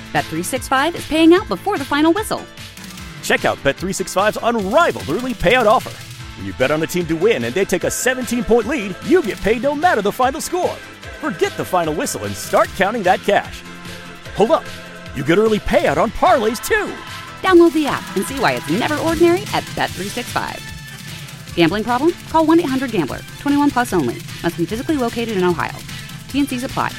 Bet365 is paying out before the final whistle. Check out Bet365's unrivaled early payout offer. When you bet on a team to win and they take a 17-point lead, you get paid no matter the final score. Forget the final whistle and start counting that cash. Hold up. You get early payout on parlays, too. Download the app and see why it's never ordinary at Bet365. Gambling problem? Call 1-800-GAMBLER. 21 plus only. Must be physically located in Ohio. T&Cs apply.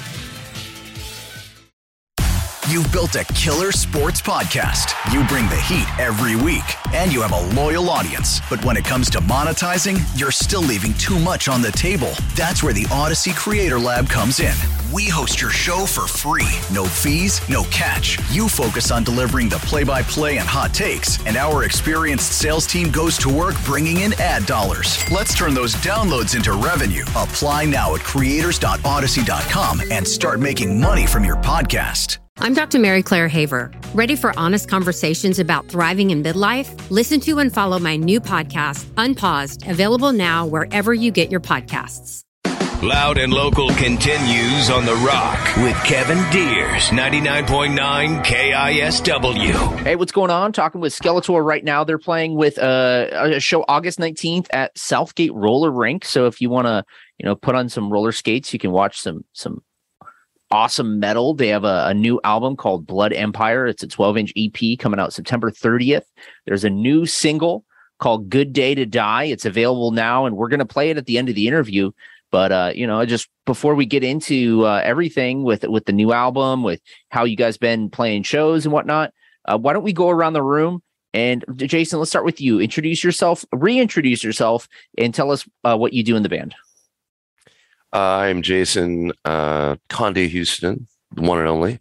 You've built a killer sports podcast. You bring the heat every week, and you have a loyal audience. But when it comes to monetizing, you're still leaving too much on the table. That's where the Odyssey Creator Lab comes in. We host your show for free. No fees, no catch. You focus on delivering the play-by-play and hot takes, and our experienced sales team goes to work bringing in ad dollars. Let's turn those downloads into revenue. Apply now at creators.odyssey.com and start making money from your podcast. I'm Dr. Mary Claire Haver. Ready for honest conversations about thriving in midlife? Listen to and follow my new podcast, Unpaused, available now wherever you get your podcasts. Loud and Local continues on The Rock with Kevin Deers, 99.9 KISW. Hey, what's going on? Talking with Skeletor right now. They're playing with a show August 19th at Southgate Roller Rink. So if you want to, put on some roller skates, you can watch some awesome metal. They have a new album called Blood Empire. It's a 12-inch EP coming out September 30th. There's a new single called Good Day to Die. It's available now, and we're going to play it at the end of the interview. But, just before we get into everything with the new album, with how you guys been playing shows and whatnot, why don't we go around the room? And Jason, let's start with you. Reintroduce yourself, and tell us what you do in the band. I'm Jason Conde Houston, the one and only.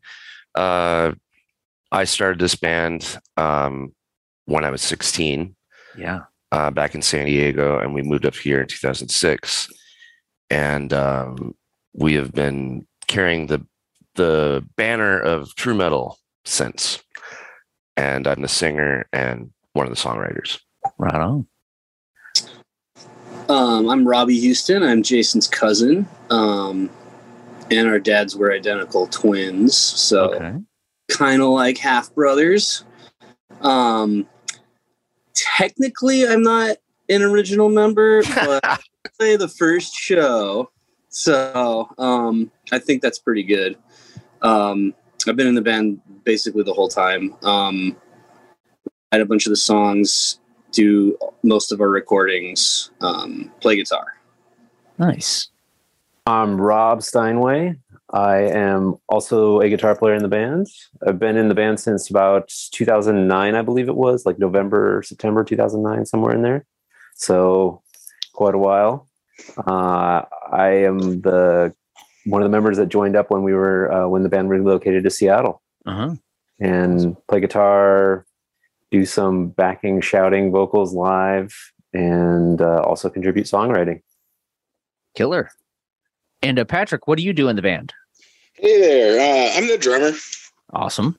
I started this band when I was 16. Yeah. Back in San Diego, and we moved up here in 2006. And we have been carrying the banner of true metal since. And I'm the singer and one of the songwriters. Right on. I'm Robbie Houston. I'm Jason's cousin. And our dads were identical twins. So kind of like half brothers. Technically, I'm not an original member, but I play the first show. So I think that's pretty good. I've been in the band basically the whole time. I had a bunch of the songs, do most of our recordings, play guitar. Nice. I'm Rob Steinway. I am also a guitar player in the band. I've been in the band since about 2009, I believe it was, like November, September 2009, somewhere in there. So quite a while. I am one of the members that joined up when the band relocated to Seattle. And play guitar, do some backing, shouting vocals live, and also contribute songwriting. Killer. And Patrick, what do you do in the band? Hey there. I'm the drummer. Awesome.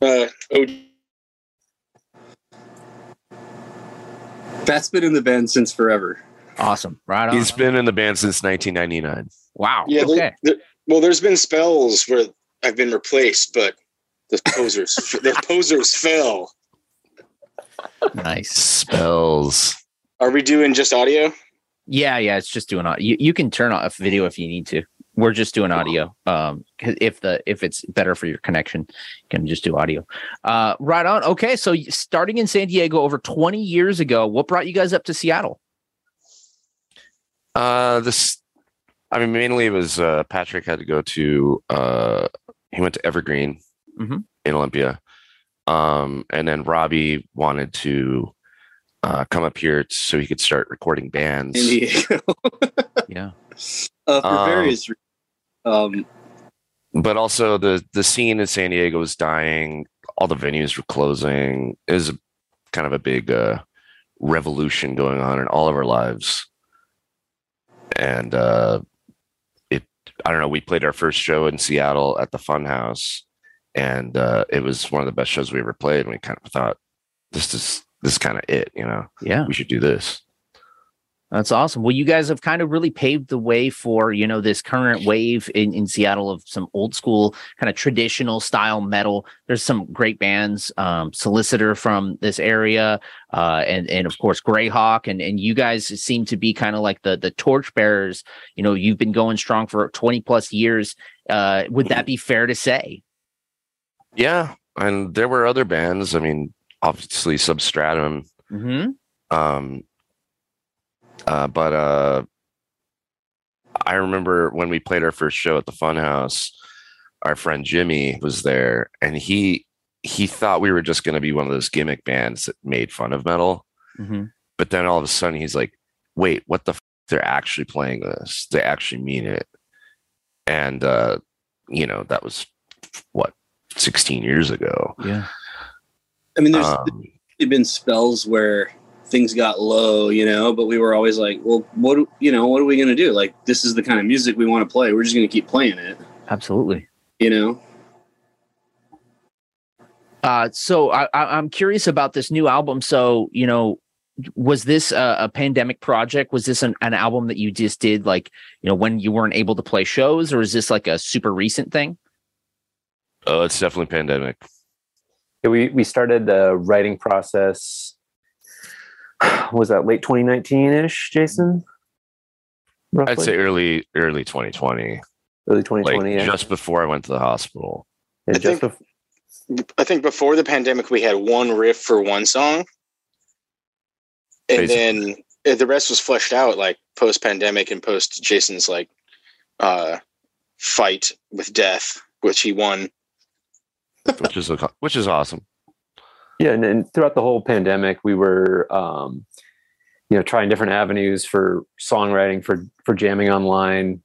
Pat's been in the band since forever. Awesome. Right on. He's been in the band since 1999. Wow. Yeah, okay. There's been spells where I've been replaced, but the posers fell. Nice. Spells. Are we doing just audio? Yeah. It's just doing audio. You can turn off video if you need to. We're just doing audio. If it's better for your connection, you can just do audio. Right on. Okay, so starting in San Diego over 20 years ago, what brought you guys up to Seattle? Mainly it was Patrick had to go to. He went to Evergreen in Olympia, and then Robbie wanted to come up here so he could start recording bands. San Diego. Yeah. For various reasons. But also the scene in San Diego was dying. All the venues were closing. It was kind of a big revolution going on in all of our lives. And I don't know, we played our first show in Seattle at the Funhouse, and it was one of the best shows we ever played. And we kind of thought, this is kind of it, Yeah, we should do this. That's awesome. Well, you guys have kind of really paved the way for, this current wave in Seattle of some old school kind of traditional style metal. There's some great bands, Solicitor from this area, and of course Greyhawk, and you guys seem to be kind of like the torchbearers. You've been going strong for 20 plus years. Would that be fair to say? Yeah, and there were other bands. I mean, obviously Substratum. Mm-hmm. But I remember when we played our first show at the Funhouse, our friend Jimmy was there, and he thought we were just going to be one of those gimmick bands that made fun of metal. Mm-hmm. But then all of a sudden he's like, wait, what the f-? They're actually playing this. They actually mean it. And, that was 16 years ago. Yeah. I mean, there's been spells where things got low, but we were always like, well, what are we going to do? Like, this is the kind of music we want to play. We're just going to keep playing it. Absolutely. So I'm curious about this new album. So, was this a pandemic project? Was this an album that you just did when you weren't able to play shows, or is this like a super recent thing? Oh, it's definitely pandemic. Yeah, we started the writing process. Was that late 2019-ish, Jason? Roughly? I'd say early 2020. Early 2020, yeah. Just before I went to the hospital. I think before the pandemic, we had one riff for one song. And then the rest was fleshed out like post-pandemic and post Jason's fight with death, which he won. Which is awesome. Yeah, and throughout the whole pandemic, we were, trying different avenues for songwriting, for jamming online.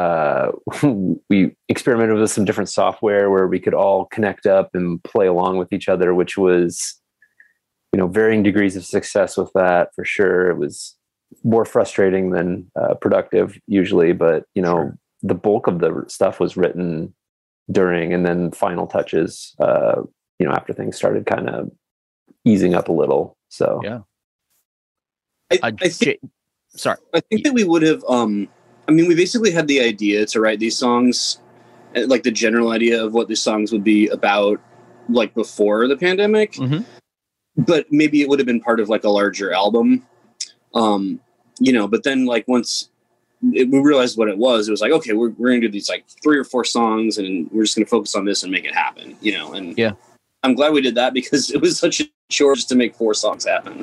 We experimented with some different software where we could all connect up and play along with each other, which was, varying degrees of success with that for sure. It was more frustrating than productive usually, but Sure. The bulk of the stuff was written during, and then final touches, after things started kind of easing up a little. So yeah. I think that we would have, we basically had the idea to write these songs, like the general idea of what these songs would be about, like before the pandemic, mm-hmm. but maybe it would have been part of like a larger album. But then once we realized what it was like, okay, we're going to do these like 3 or 4 songs and we're just going to focus on this and make it happen, and yeah. I'm glad we did that because it was such a chore just to make 4 songs happen.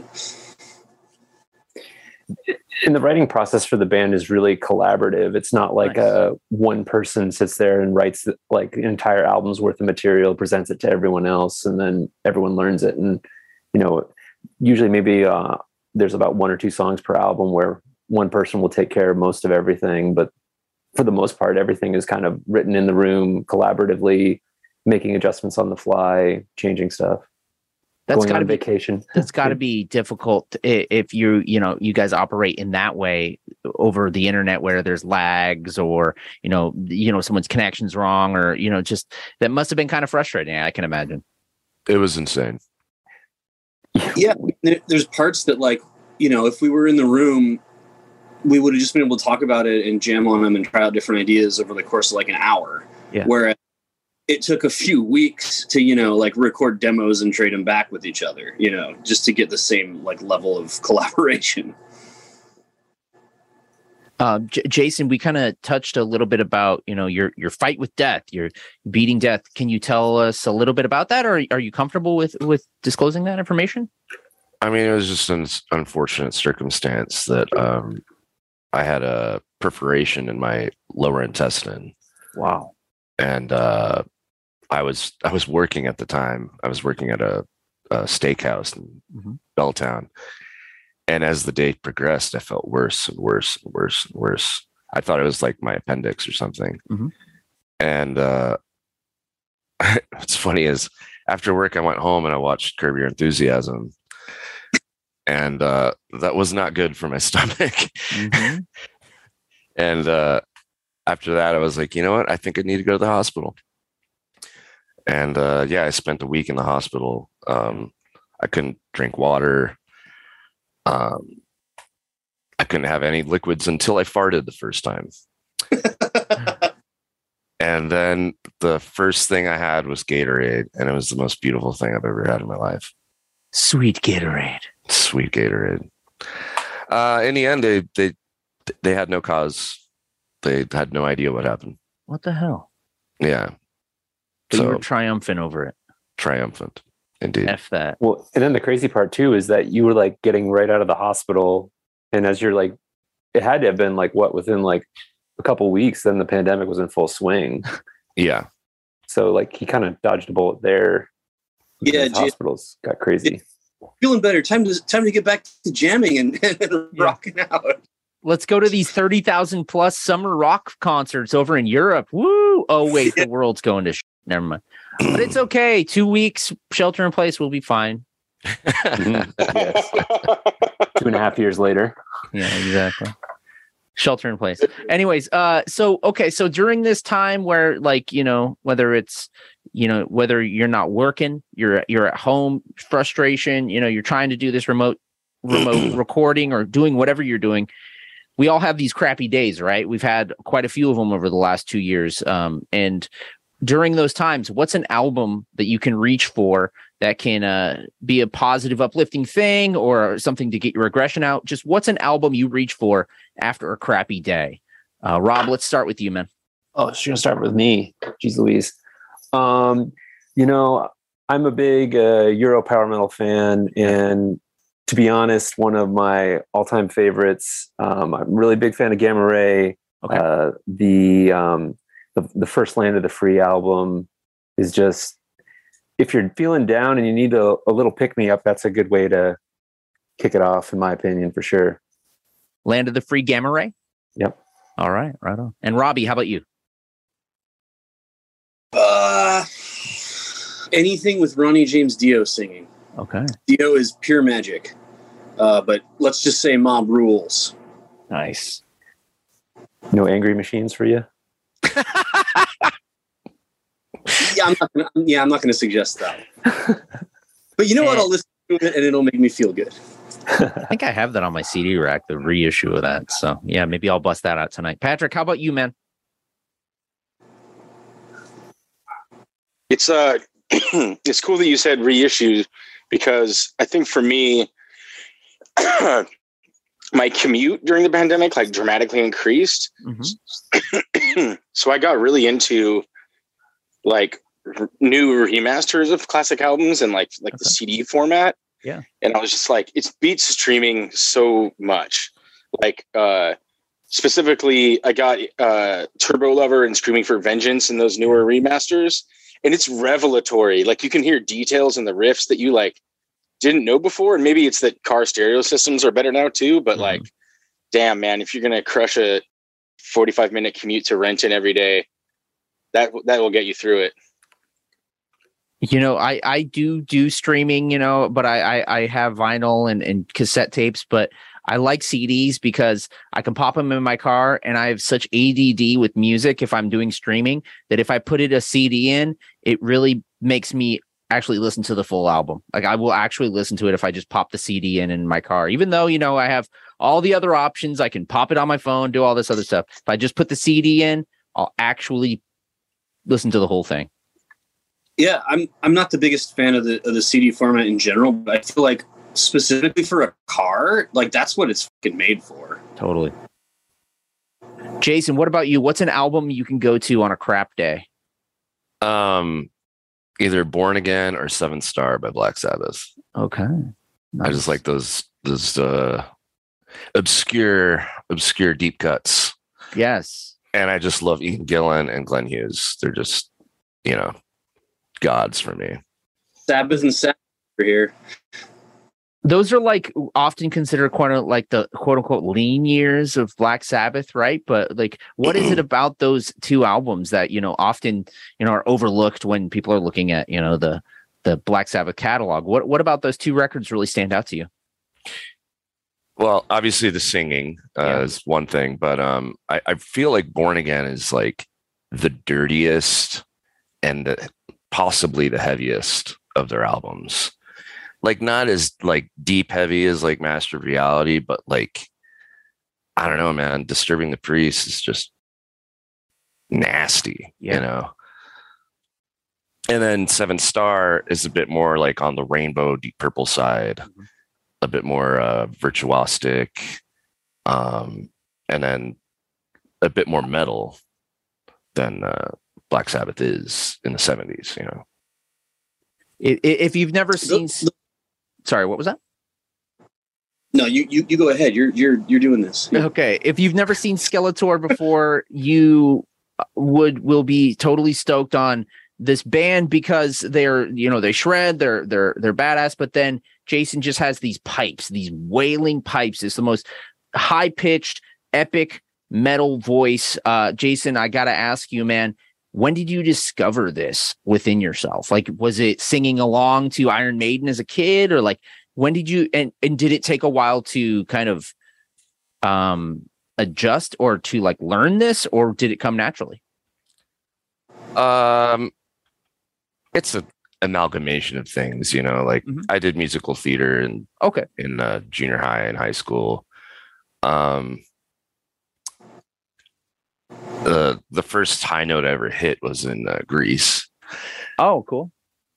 And the writing process for the band is really collaborative. It's not like one person sits there and writes like an entire album's worth of material, presents it to everyone else, and then everyone learns it. And, usually maybe there's about 1 or 2 songs per album where one person will take care of most of everything. But for the most part, everything is kind of written in the room collaboratively, making adjustments on the fly, changing stuff. That's going got on to be vacation. That's got to be difficult if you guys operate in that way over the internet where there's lags or someone's connection's wrong or just that must have been kind of frustrating. I can imagine. It was insane. Yeah, there's parts that if we were in the room, we would have just been able to talk about it and jam on them and try out different ideas over the course of an hour. Yeah. Whereas it took a few weeks to, record demos and trade them back with each other, just to get the same level of collaboration. Jason, we kind of touched a little bit about, your fight with death, your beating death. Can you tell us a little bit about that? Or are you comfortable with disclosing that information? I mean, it was just an unfortunate circumstance that I had a perforation in my lower intestine. Wow. And I was working at the time. I was working at a steakhouse in mm-hmm. Belltown. And as the day progressed, I felt worse and worse and worse and worse. I thought it was like my appendix or something. Mm-hmm. And what's funny is after work, I went home and I watched Curb Your Enthusiasm. And that was not good for my stomach. Mm-hmm. And after that, I was like, you know what? I think I need to go to the hospital. And I spent a week in the hospital. I couldn't drink water. I couldn't have any liquids until I farted the first time. And then the first thing I had was Gatorade, and it was the most beautiful thing I've ever had in my life. Sweet Gatorade. Sweet Gatorade. In the end, they had no cause. They had no idea what happened. What the hell? Yeah. But you were triumphant over it. Triumphant, indeed. F that. Well, and then the crazy part too is that you were like getting right out of the hospital, and as you're like, it had to have been like within like a couple weeks, then the pandemic was in full swing. Yeah. So like he kind of dodged a bullet there. Yeah, hospitals got crazy. Feeling better. Time to get back to jamming and rocking out. Let's go to these 30,000 plus summer rock concerts over in Europe. Woo! Oh wait, the world's going to never mind. But it's okay. 2 weeks shelter in place, we'll be fine. Yes. 2.5 years later. Yeah, exactly. Shelter in place. Anyways, so during this time where, like, whether it's, whether you're not working, you're at home, frustration, you're trying to do this remote recording or doing whatever you're doing. We all have these crappy days, right? We've had quite a few of them over the last 2 years. And during those times, what's an album that you can reach for that can be a positive, uplifting thing or something to get your aggression out? Just what's an album you reach for after a crappy day? Rob, let's start with you, man. Oh, she's gonna start with me. Jeez Louise. I'm a big Euro power metal fan, and to be honest, one of my all-time favorites. I'm a really big fan of Gamma Ray. Okay. The first Land of the Free album is just, if you're feeling down and you need a little pick-me-up, that's a good way to kick it off, in my opinion, for sure. Land of the Free, Gamma Ray? Yep. All right, right on. And Robbie, how about you? Anything with Ronnie James Dio singing. Okay. Dio is pure magic. But let's just say Mob Rules. Nice. No Angry Machines for you? I'm not gonna suggest that. But you know what? I'll listen to it and it'll make me feel good. I think I have that on my CD rack, the reissue of that. So yeah, maybe I'll bust that out tonight. Patrick, how about you, man? It's it's cool that you said reissue, because I think for me, my commute during the pandemic like dramatically increased. Mm-hmm. So I got really into like new remasters of classic albums and like the CD format. Yeah. And I was just like, it beats streaming so much. Like specifically I got Turbo Lover and Screaming for Vengeance and those newer remasters. And it's revelatory. Like you can hear details in the riffs that you like didn't know before. And maybe it's that car stereo systems are better now too. But like, damn, man, if you're going to crush a 45-minute commute to Renton every day, that will get you through it. I do streaming, but I have vinyl and cassette tapes, but I like CDs because I can pop them in my car, and I have such ADD with music if I'm doing streaming that if I put a CD in, it really makes me actually listen to the full album. Like I will actually listen to it if I just pop the CD in my car, even though, I have all the other options. I can pop it on my phone, do all this other stuff. If I just put the CD in, I'll actually listen to the whole thing. Yeah, I'm not the biggest fan of the CD format in general, but I feel like specifically for a car, like that's what it's fucking made for. Totally. Jason, what about you? What's an album you can go to on a crap day? Either Born Again or Seventh Star by Black Sabbath. Okay. Nice. I just like those obscure deep cuts. Yes. And I just love Ian Gillan and Glenn Hughes. They're just, gods for me. Sabbath and Sabbath over here. Those are like often considered like the quote unquote lean years of Black Sabbath, right? But like, what is it about those two albums that, often, are overlooked when people are looking at, the Black Sabbath catalog? What about those two records really stand out to you? Well, obviously the singing is one thing, but I feel like Born Again is like the dirtiest and possibly the heaviest of their albums. Like not as like deep heavy as like Master of Reality, but like I don't know, man. Disturbing the Priest is just nasty, you know. And then Seven Star is a bit more like on the Rainbow, Deep Purple side, a bit more virtuosic, and then a bit more metal than Black Sabbath is in the 70s, you know. If you've never seen, sorry, what was that? No, you go ahead. You're doing this. Yeah. Okay, if you've never seen Skeletor before, you will be totally stoked on this band because they're, you know, they shred, they're badass, but then Jason just has these pipes, these wailing pipes. It's the most high-pitched, epic metal voice. Jason, I gotta ask you, man, when did you discover this within yourself? Like, was it singing along to Iron Maiden as a kid, or like when did you and did it take a while to kind of adjust or to like learn this, or did it come naturally? It's an amalgamation of things, you know, like I did musical theater in junior high and high school. The first high note I ever hit was in Grease. Oh, cool.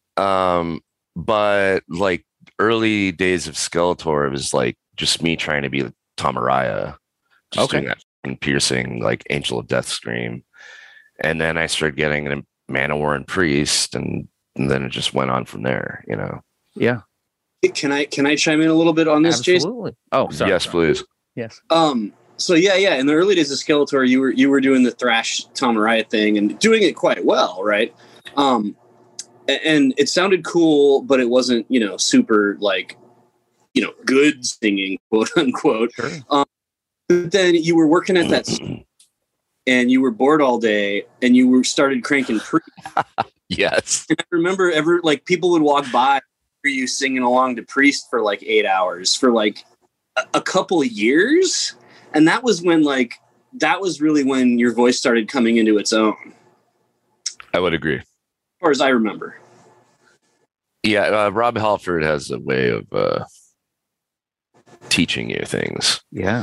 But like early days of Skeletor, it was like just me trying to be Tom Araya, just doing that piercing like Angel of Death scream. And then I started getting a Manowar and Priest, and then it just went on from there, you know. Yeah. Can I chime in a little bit on this, Absolutely. Jason? Oh, sorry. Yes, please. Yes. So yeah. In the early days of Skeletor, you were doing the thrash Tom Araya thing and doing it quite well, right? And it sounded cool, but it wasn't, you know, super like, you know, good singing, quote unquote. Sure. But then you were working at that, and you were bored all day, and you started cranking Priest. Yes. And I remember people would walk by, hear you singing along to Priest for like 8 hours for like a couple of years. And that was when really when your voice started coming into its own. I would agree. As far as I remember. Yeah, Rob Halford has a way of teaching you things. Yeah.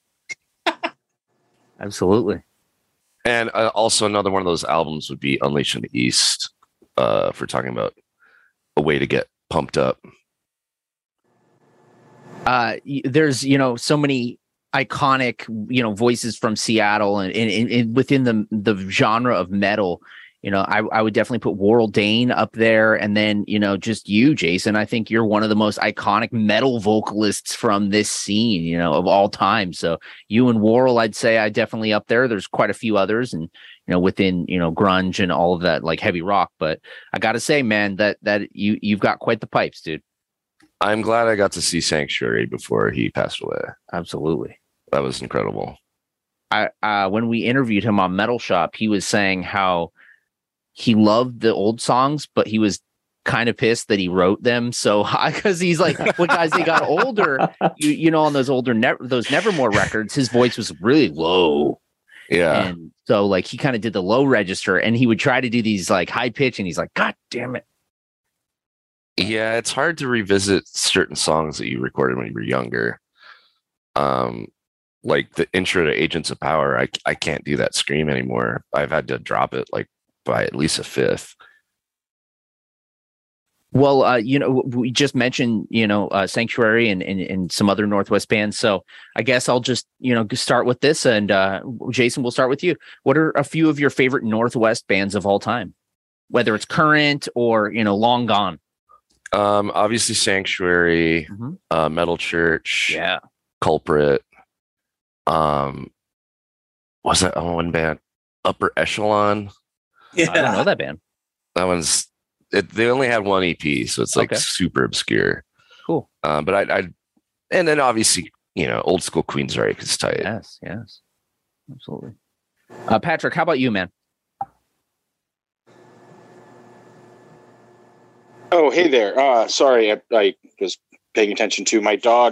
Absolutely. And also another one of those albums would be Unleashed in the East, for talking about a way to get pumped up. There's, you know, so many iconic, you know, voices from Seattle and within the genre of metal. You know, I would definitely put Warrell Dane up there, and then, you know, just you, Jason. I think you're one of the most iconic metal vocalists from this scene, you know, of all time. So you and Warrell, I'd say I definitely up there. There's quite a few others, and, you know, within, you know, grunge and all of that, like heavy rock. But I got to say, man, that you've got quite the pipes, dude. I'm glad I got to see Sanctuary before he passed away. Absolutely. That was incredible. When we interviewed him on Metal Shop, he was saying how he loved the old songs, but he was kind of pissed that he wrote them. So, because he's like, when as he got older, you know, on those older, those Nevermore records, his voice was really low. Yeah. And so like, he kind of did the low register, and he would try to do these like high pitch, and he's like, God damn it. Yeah. It's hard to revisit certain songs that you recorded when you were younger. Like the intro to Agents of Power, I can't do that scream anymore. I've had to drop it like by at least a fifth. Well, you know, we just mentioned, you know, Sanctuary and some other Northwest bands. So I guess I'll just, you know, start with this. And Jason, we'll start with you. What are a few of your favorite Northwest bands of all time, whether it's current or, you know, long gone? Obviously Sanctuary, Metal Church, Culprit. Was that one band? Upper Echelon. Yeah, I don't know that band. That one's they only had one EP, so it's like super obscure. Cool. But I and then obviously, you know, old school Queensryche is tight. Yes, absolutely. Patrick, how about you, man? Oh, hey there. Sorry, I was paying attention to my dog.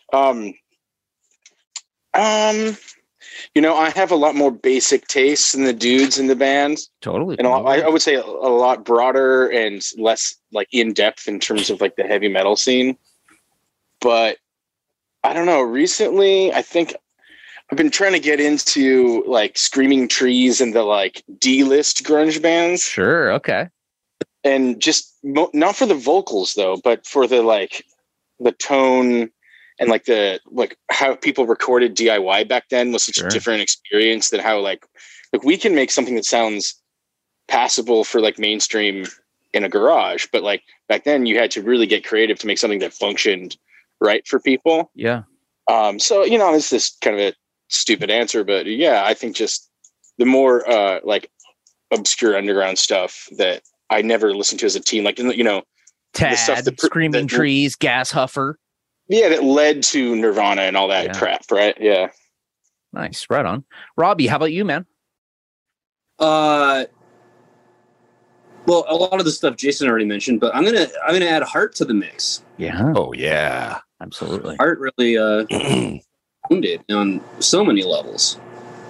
You know, I have a lot more basic tastes than the dudes in the band. Totally. And I would say a lot broader and less like in depth in terms of like the heavy metal scene. But I don't know. Recently, I think I've been trying to get into like Screaming Trees and the like D-list grunge bands. Sure. Okay. And just not for the vocals though, but for the like the tone and like the like how people recorded DIY back then was such a different experience than how like we can make something that sounds passable for like mainstream in a garage, but like back then you had to really get creative to make something that functioned right for people. Yeah. So you know, it's this kind of a stupid answer, but yeah, I think just the more like obscure underground stuff that I never listened to as a teen, like, you know, Tad, the stuff that Screaming Trees, Gas Huffer. Yeah, that led to Nirvana and all that crap, right? Yeah. Nice. Right on. Robbie, how about you, man? Well, a lot of the stuff Jason already mentioned, but I'm gonna add Heart to the mix. Yeah. Oh yeah. Absolutely. Heart really owned it on so many levels.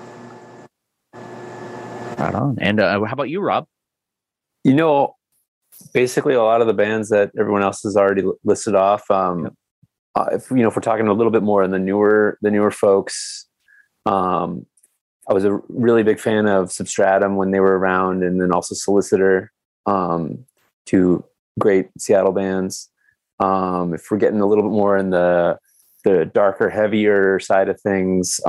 Right on. And how about you, Rob? You know, basically a lot of the bands that everyone else has already listed off. If we're talking a little bit more on the newer folks, I was a really big fan of Substratum when they were around, and then also Solicitor, two great Seattle bands. If we're getting a little bit more in the darker, heavier side of things,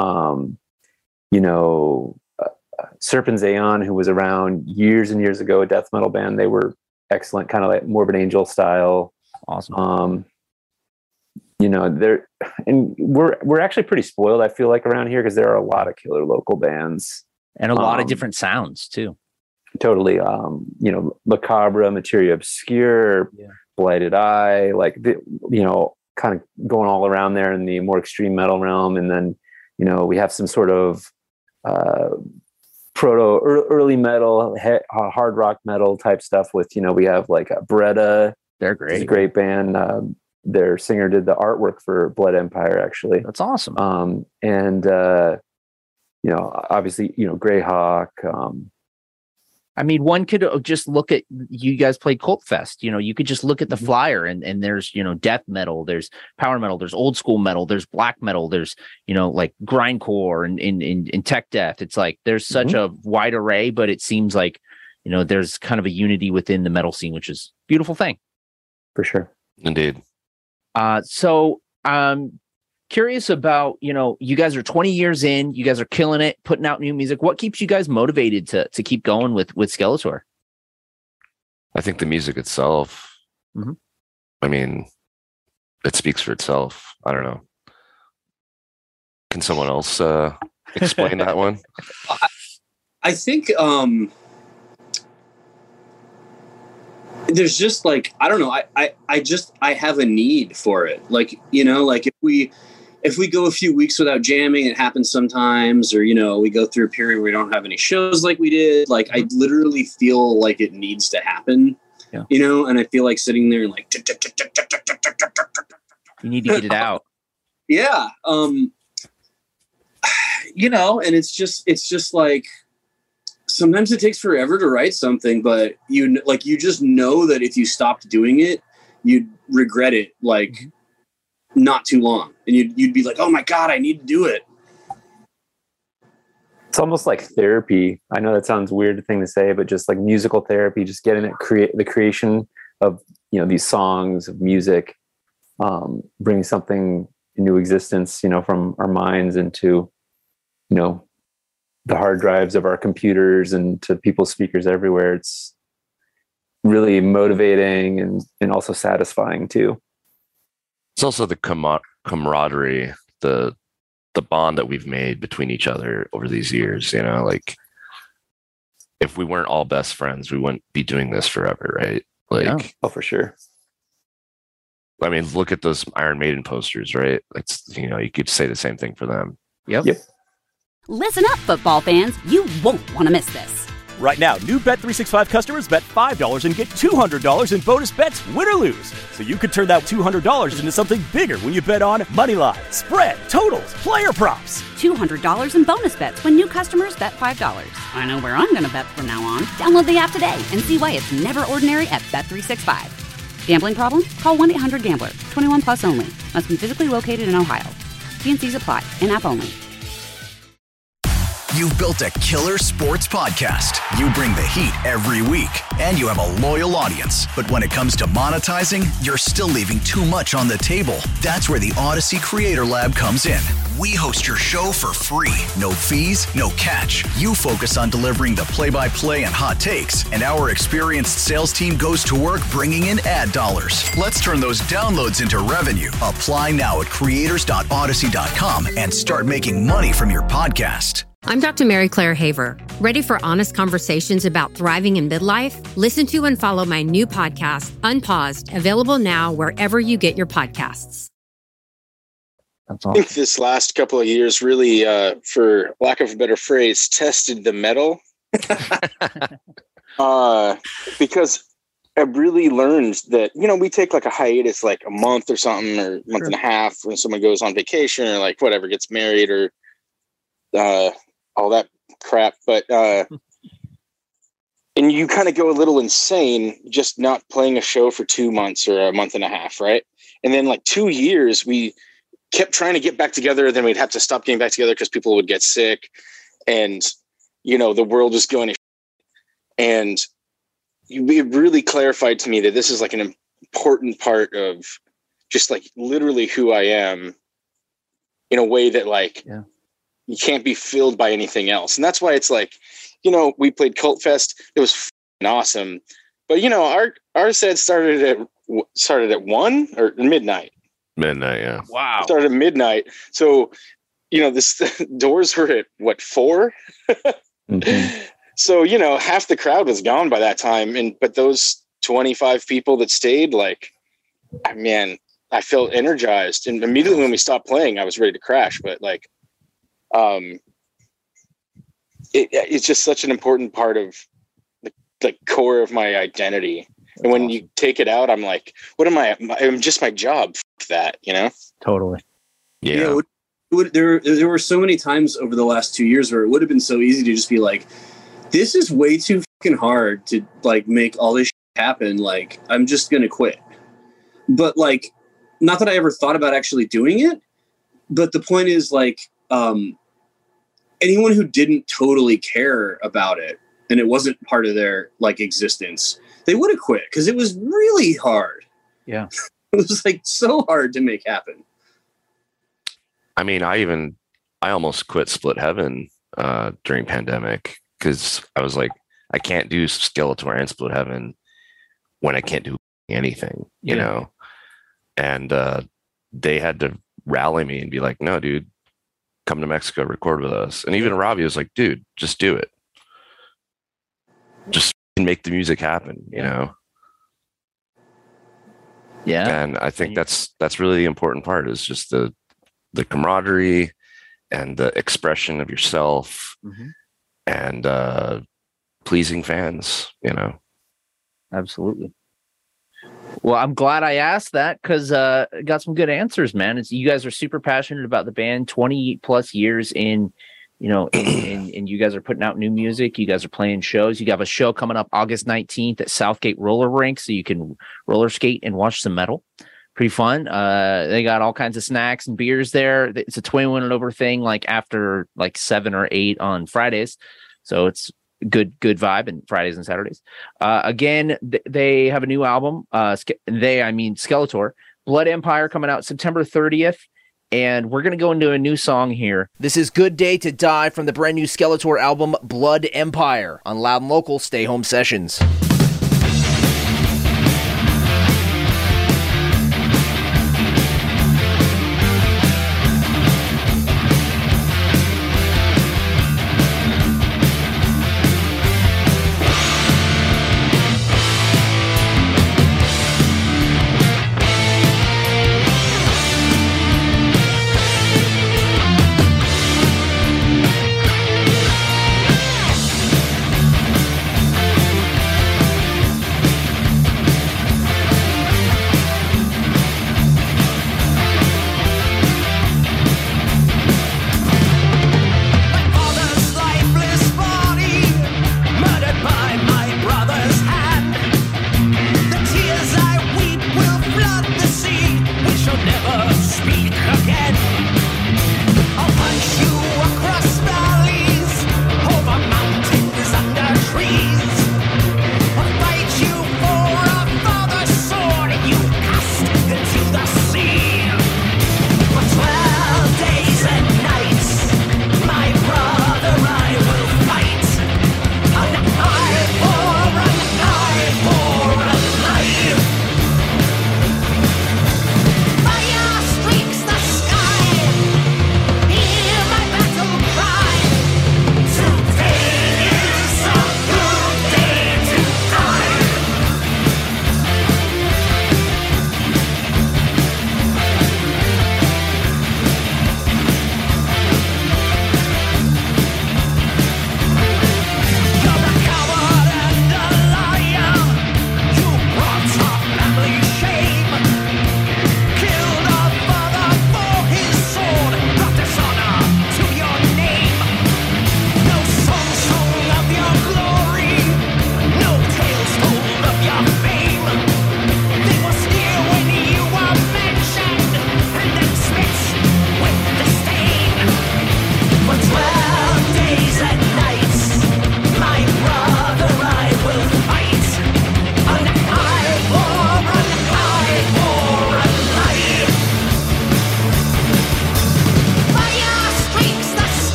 Serpent's Aeon, who was around years and years ago, a death metal band. They were excellent, kind of like Morbid Angel style. Awesome. We're actually pretty spoiled, I feel like, around here, because there are a lot of killer local bands and a lot of different sounds too. Totally. Macabre, Materia Obscure, Blighted Eye, kind of going all around there in the more extreme metal realm. And then, we have some sort of early metal, hard rock metal type stuff with, we have like Breda. They're great. It's a great band. Their singer did the artwork for Blood Empire, actually. That's awesome. Obviously, Greyhawk. I mean, one could just look at, you guys played Cult Fest, you could just look at the flyer and there's, death metal, there's power metal, there's old school metal, there's black metal, there's, like grindcore and tech death. It's like, there's such a wide array, but it seems like, there's kind of a unity within the metal scene, which is a beautiful thing. For sure. Indeed. So curious about, you guys are 20 years in, you guys are killing it, putting out new music. What keeps you guys motivated to keep going with Skeletor? I think the music itself. Mm-hmm. I mean, it speaks for itself. I don't know. Can someone else explain that one? I think there's just like, I don't know. I have a need for it. Like, like if we go a few weeks without jamming, it happens sometimes, or, we go through a period where we don't have any shows like we did. Like, I literally feel like it needs to happen, and I feel like sitting there and like, you need to get it out. Yeah. And it's just like, sometimes it takes forever to write something, but you just know that if you stopped doing it, you'd regret it like not too long, and you'd be like, oh my God, I need to do it. It's almost like therapy. I know that sounds weird thing to say, but just like musical therapy, just getting it, the creation of, these songs of music, bringing something into existence, from our minds into, the hard drives of our computers and to people's speakers everywhere. It's really motivating and also satisfying too. It's also the camaraderie, the bond that we've made between each other over these years. Like, if we weren't all best friends, we wouldn't be doing this forever, right? Like, oh, for sure. I mean, look at those Iron Maiden posters, right? It's, you could say the same thing for them. Yep. Listen up, football fans. You won't want to miss this. Right now, new Bet365 customers bet $5 and get $200 in bonus bets, win or lose. So you could turn that $200 into something bigger when you bet on money line, spread, totals, player props. $200 in bonus bets when new customers bet $5. I know where I'm going to bet from now on. Download the app today and see why it's never ordinary at Bet365. Gambling problem? Call 1-800-GAMBLER. 21 plus only. Must be physically located in Ohio. T&Cs apply. In-app only. You've built a killer sports podcast. You bring the heat every week, and you have a loyal audience. But when it comes to monetizing, you're still leaving too much on the table. That's where the Odyssey Creator Lab comes in. We host your show for free. No fees, no catch. You focus on delivering the play-by-play and hot takes, and our experienced sales team goes to work bringing in ad dollars. Let's turn those downloads into revenue. Apply now at creators.odyssey.com and start making money from your podcast. I'm Dr. Mary Claire Haver. Ready for honest conversations about thriving in midlife? Listen to and follow my new podcast, Unpaused, available now wherever you get your podcasts. That's I awesome. think this last couple of years really, for lack of a better phrase, tested the metal. Because I really learned that, we take like a hiatus, like a month or something, or a month and a half when someone goes on vacation or like whatever, gets married or all that crap. But, and you kind of go a little insane just not playing a show for 2 months or a month and a half. Right. And then like 2 years, we kept trying to get back together. Then we'd have to stop getting back together because people would get sick and, the world was going to shit. And it really clarified to me that this is like an important part of just like literally who I am in a way that like, you can't be filled by anything else. And that's why it's like, we played Cult Fest. It was awesome. But, our set started at 1 or midnight. Midnight, yeah. Wow. Started at midnight. So, the doors were at 4. Mm-hmm. So, half the crowd was gone by that time. But those 25 people that stayed, like, man, I felt energized. And immediately when we stopped playing, I was ready to crash. But like, it's just such an important part of the core of my identity. And when you take it out, I'm like, what am I? I'm just my job. F that, Totally. Yeah. There were so many times over the last 2 years where it would have been so easy to just be like, this is way too fucking hard to like make all this shit happen. Like, I'm just going to quit. But like, not that I ever thought about actually doing it, but the point is like, anyone who didn't totally care about it and it wasn't part of their like existence, they would have quit because it was really hard. Yeah. It was like so hard to make happen. I mean, I almost quit Split Heaven during pandemic because I was like, I can't do Skeletor and Split Heaven when I can't do anything, you know? And they had to rally me and be like, no, dude, come to Mexico, record with us. And even Robbie was like, dude, just do it. Just make the music happen, you know? Yeah. And I think that's really the important part is just the camaraderie and the expression of yourself and pleasing fans, you know? Absolutely. Well, I'm glad I asked that because got some good answers, man. You guys are super passionate about the band, 20 plus years in, and you guys are putting out new music. You guys are playing shows. You have a show coming up August 19th at Southgate Roller Rink, so you can roller skate and watch some metal. Pretty fun. They got all kinds of snacks and beers there. It's a 21 and over thing, like after like 7 or 8 on Fridays. So it's good vibe, and Fridays and Saturdays. Again, they have a new album. I mean Skeletor, Blood Empire, coming out September 30th. And we're going to go into a new song here. This is Good Day to Die from the brand new Skeletor album, Blood Empire, on Loud and Local Stay Home Sessions.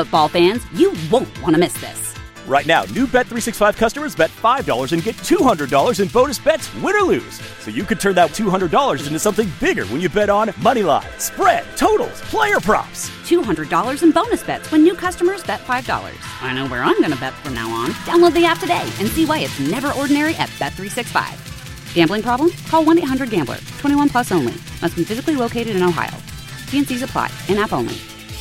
Football fans, you won't want to miss this. Right now, new Bet365 customers bet $5 and get $200 in bonus bets, win or lose. So you could turn that $200 into something bigger when you bet on moneyline, spread, totals, player props. $200 in bonus bets when new customers bet $5. I know where I'm going to bet from now on. Download the app today and see why it's never ordinary at Bet365. Gambling problem? Call 1-800-GAMBLER. 21 plus only. Must be physically located in Ohio. T&Cs apply. In-app only.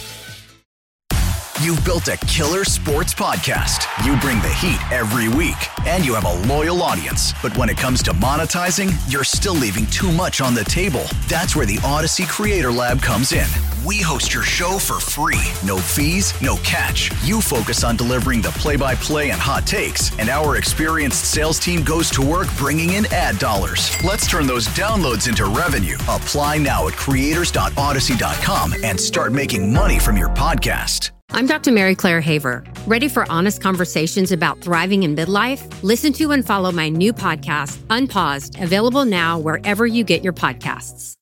You've built a killer sports podcast. You bring the heat every week, and you have a loyal audience. But when it comes to monetizing, you're still leaving too much on the table. That's where the Odyssey Creator Lab comes in. We host your show for free. No fees, no catch. You focus on delivering the play-by-play and hot takes, and our experienced sales team goes to work bringing in ad dollars. Let's turn those downloads into revenue. Apply now at creators.odyssey.com and start making money from your podcast. I'm Dr. Mary Claire Haver. Ready for honest conversations about thriving in midlife? Listen to and follow my new podcast, Unpaused, available now wherever you get your podcasts.